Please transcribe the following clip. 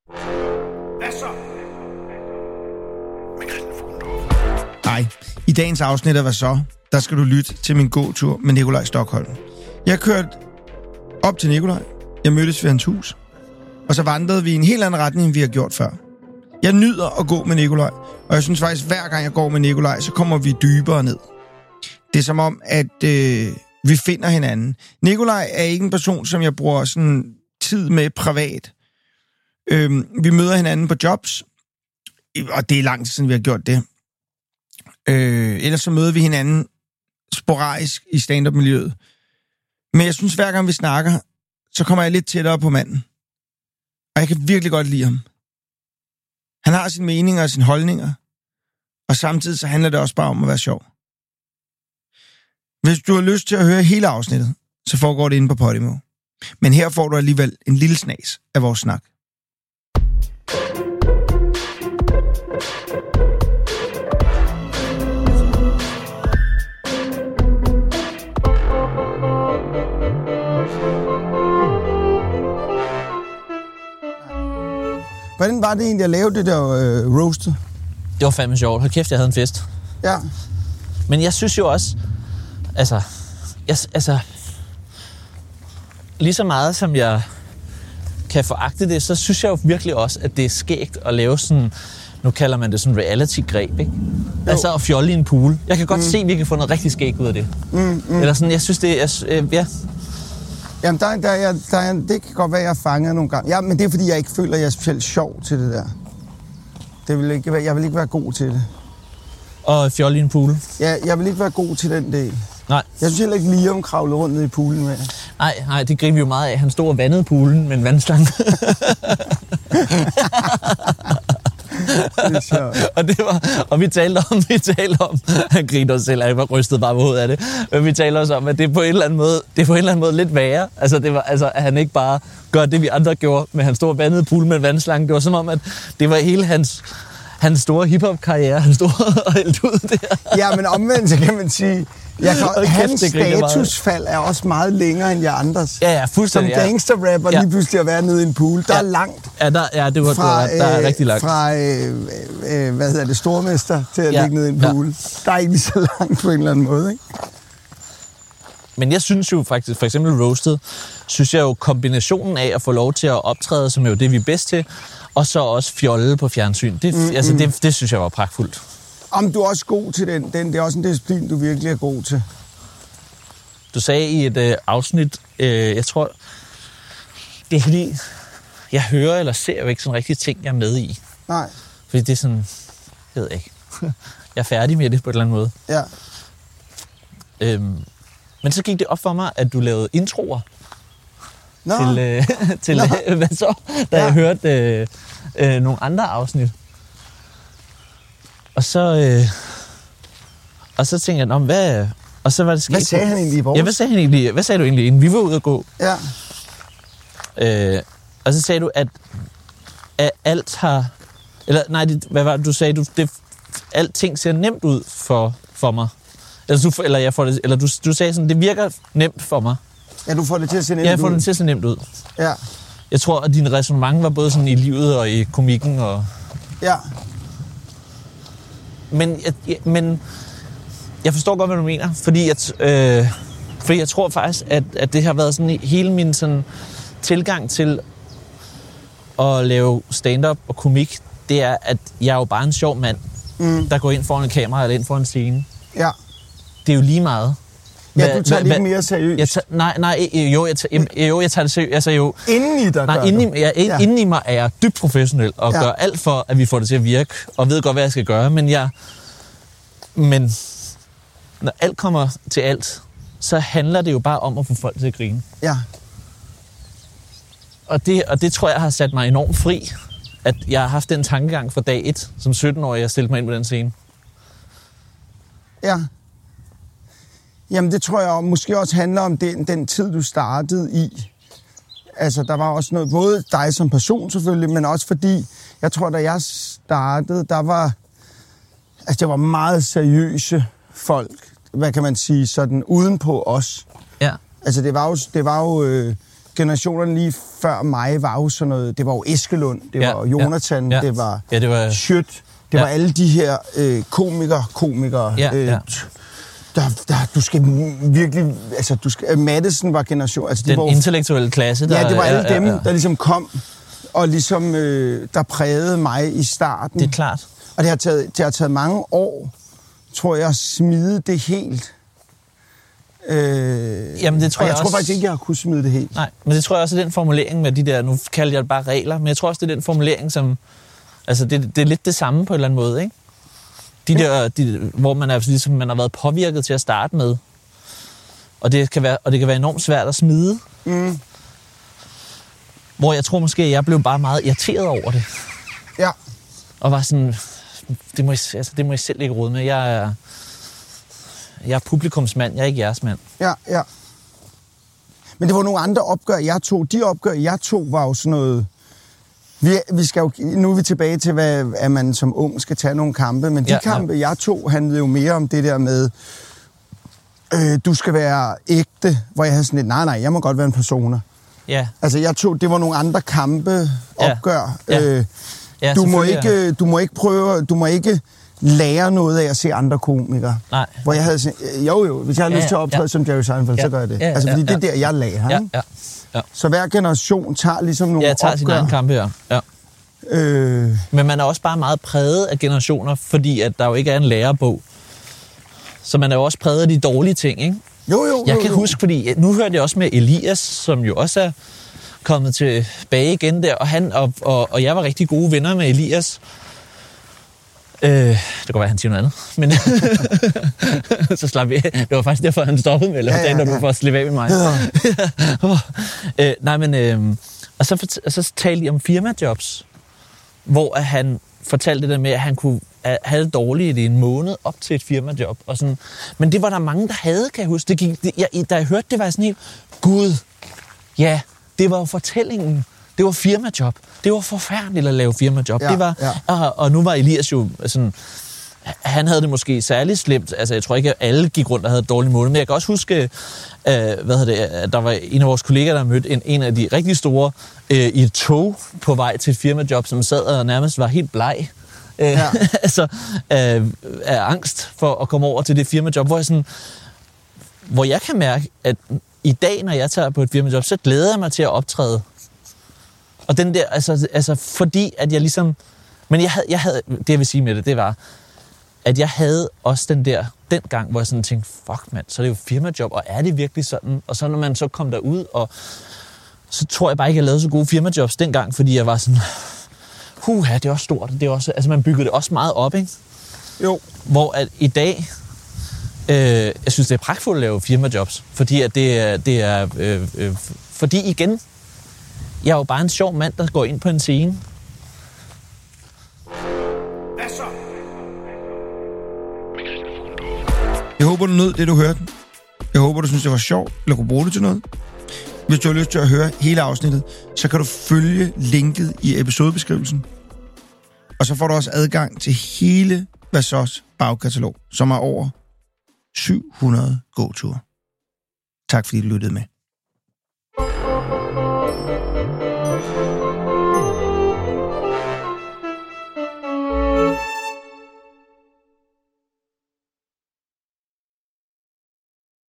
Hvad så? Nej, i dagens afsnit af Hvad så? Der skal du lytte til min gåtur med Nikolaj Stokholm. Jeg kørte op til Nikolaj. Jeg mødtes ved hans hus. Og så vandrede vi i en helt anden retning, end vi har gjort før. Jeg nyder at gå med Nikolaj. Og jeg synes faktisk, hver gang jeg går med Nikolaj, så kommer vi dybere ned. Det er som om, at vi finder hinanden. Nikolaj er ikke en person, som jeg bruger sådan tid med privat. Vi møder hinanden på jobs. Og det er lang tid siden, vi har gjort det. Ellers så møder vi hinanden sporadisk i stand-up-miljøet. Men jeg synes, hver gang vi snakker, så kommer jeg lidt tættere på manden. Og jeg kan virkelig godt lide ham. Han har sine meninger og sine holdninger. Og samtidig så handler det også bare om at være sjov. Hvis du har lyst til at høre hele afsnittet, så foregår det inde på Podimo. Men her får du alligevel en lille snas af vores snak. Hvordan var det egentlig at lave det der roasted? Det var fandme sjovt. Hold kæft, jeg havde en fest. Ja. Men jeg synes jo også, lige så meget som jeg kan foragte det, så synes jeg jo virkelig også, at det er skægt at lave sådan, nu kalder man det sådan reality-greb, ikke? Jo. Altså at fjolle i en pool. Jeg kan godt se, at vi kan få noget rigtig skægt ud af det. Eller sådan, jeg synes det er, ja. Jamen, det kan godt være, at jeg fanger nogle gange. Ja, men det er, fordi jeg ikke føler, at jeg er specielt sjov til det der. Jeg vil ikke være god til det. Og fjolle i en pool? Ja, jeg vil ikke være god til den del. Nej. Jeg synes heller ikke Liam kravle rundt ned i poolen med. Nej, det griber jo meget af. Han stod og vandede poolen med en vandslange. Det er sjovt. Og vi talte om, han griner os selv, jeg var rystet bare på hovedet af det, men vi talte også om, at det er på en eller anden måde lidt værre. Altså, at han ikke bare gør det, vi andre gjorde, med hans store vandede pool med en vandslange. Det var som om, at det var hele hans store hiphop-karriere, han stod og hældte ud der. Ja, men omvendt, så kan man sige, hans statusfald er også meget længere end jer andres. Ja, fuldstændig. Som gangsterrapper lige pludselig at være nede i en pool, der er langt. Ja, der er rigtig langt. Fra, stormester til at ligge nede i en pool. Der er ikke lige så langt på en eller anden måde, ikke? Men jeg synes jo faktisk, for eksempel roasted, synes jeg jo kombinationen af at få lov til at optræde, som er jo det, vi er bedst til, og så også fjolle på fjernsyn. Det synes jeg var pragtfuldt. Om du er også god til den. Det er også en disciplin, du virkelig er god til. Du sagde i et afsnit, jeg tror, det er fordi, jeg hører eller ser jo ikke sådan rigtig ting, jeg er med i. Nej. Fordi det er sådan, jeg ved ikke. Jeg er færdig med det på en eller anden måde. Ja. Men så gik det op for mig, at du lavede introer til hvad så? Da jeg hørte nogle andre afsnit. Og så tænkte jeg, hvad? Og så var det sket. Hvad sagde han egentlig i vores? Ja, hvad sagde du egentlig, inden vi var ude at gå? Ja. Og så sagde du, at alt har... Eller nej, hvad var det, du sagde? Alting ser nemt ud for mig. Du sagde sådan, det virker nemt for mig. Ja, du får det til at se nemt ud. Ja, jeg får det til at se nemt ud. Ja. Jeg tror, at din ræsonnement var både sådan i livet og i komikken og... Ja. Men jeg forstår godt, hvad du mener, fordi jeg tror faktisk, at det har været sådan hele min sådan tilgang til at lave stand-up og komik, det er, at jeg er jo bare en sjov mand, der går ind foran en kamera eller ind foran en scene. Ja. Det er jo lige meget. Ja, du tager det ikke mere seriøst. Jeg tager det seriøst. Altså jo... Inden i dig inden i mig er jeg dybt professionel og gør alt for, at vi får det til at virke, og ved godt, hvad jeg skal gøre, men når alt kommer til alt, så handler det jo bare om at få folk til at grine. Ja. Og det tror jeg har sat mig enormt fri, at jeg har haft den tankegang fra dag 1, som 17-årig, jeg stillede mig ind på den scene. Ja. Jamen, det tror jeg måske også handler om den tid, du startede i. Altså, der var også noget, både dig som person selvfølgelig, men også fordi, jeg tror, da jeg startede, det var meget seriøse folk, hvad kan man sige, sådan udenpå os. Ja. Altså, det var jo generationerne lige før mig var jo sådan noget, det var jo Eskelund, det var Jonathan, det var Schødt, det var alle de her komikere. Du skal virkelig, altså Madsen var generation, altså den intellektuelle klasse, der det var alle dem, der ligesom kom og ligesom der prægede mig i starten. Det er klart. Og det har taget mange år, tror jeg, at smide det helt. Jamen det tror jeg tror faktisk ikke, jeg har kunnet smide det helt. Nej, men det tror jeg også er den formulering med de der, nu kalder jeg det bare regler, men jeg tror også, det er den formulering, som, altså det er lidt det samme på en eller anden måde, ikke? Hvor man er ligesom man har været påvirket til at starte med. Og det kan være enormt svært at smide. Hvor jeg tror måske, at jeg blev bare meget irriteret over det. Ja. Og var sådan, det må I selv ikke råde med. Jeg er publikumsmand, jeg er ikke jeres mand. Ja. Men det var nogle andre opgør, jeg tog. De opgør, jeg tog, var jo sådan noget... Vi skal jo, nu er vi tilbage til, at man som ung skal tage nogle kampe, men de kampe, jeg tog, handlede jo mere om det der med, du skal være ægte, hvor jeg havde sådan lidt, nej, jeg må godt være en persona. Ja. Altså, jeg tog, det var nogle andre kampe, opgør. Ja, du må ikke lære noget af at se andre komikere. Nej. Hvor jeg havde sådan, hvis jeg har lyst til at optræde som Jerry Seinfeld, så gør jeg det. Altså, fordi det er der, jeg lærer. Ja. Så hver generation tager ligesom nogle opgør. tager sin egen kampe, ja. Men man er også bare meget præget af generationer, fordi at der jo ikke er en lærebog. Så man er jo også præget af de dårlige ting, ikke? Jo. Jeg kan huske, fordi nu hørte jeg også med Elias, som jo også er kommet tilbage igen der, og han og jeg var rigtig gode venner med Elias. Det kan være, han siger noget andet. Men så slap vi. Det var faktisk derfor, han stoppede med at lave stand-up for at slippe af med mig. Og så talte de om firmajobs, hvor han fortalte det der med, at han kunne have det dårligt i en måned op til et firmajob. Og sådan. Men det var der mange, der havde, kan jeg huske. Da jeg hørte det, var jeg sådan helt, Gud, ja, det var jo fortællingen. Det var firmajob. Det var forfærdeligt at lave firmajob. Og nu var Elias jo sådan... Han havde det måske særligt slemt. Altså, jeg tror ikke, at alle gik rundt og havde et dårligt måned. Men jeg kan også huske, at der var en af vores kolleger, der mødte en af de rigtig store i et tog på vej til et firmajob, som sad og nærmest var helt bleg. Altså, af angst for at komme over til det firmajob, hvor jeg kan mærke, at i dag, når jeg tager på et firmajob, så glæder jeg mig til at optræde. Og den der, altså fordi at jeg ligesom... Men jeg havde det jeg vil sige med det var, at jeg havde også den gang, hvor jeg sådan tænkte, fuck mand, så er det jo firmajob, og er det virkelig sådan? Og så når man så kom derud, og så tror jeg bare ikke, jeg lavede så gode firmajobs dengang, fordi jeg var sådan, det er også stort. Det er også, altså man byggede det også meget op, ikke? Jo. Hvor at i dag, jeg synes, det er pragtfuldt at lave firmajobs, fordi at det er fordi igen, jeg er jo bare en sjov mand, der går ind på en scene. Jeg håber, du nød det, du hørte. Jeg håber, du synes, det var sjovt, eller kunne bruge det til noget. Hvis du har lyst til at høre hele afsnittet, så kan du følge linket i episodebeskrivelsen. Og så får du også adgang til hele Vassos bagkatalog, som er over 700 gåture. Tak fordi du lyttede med.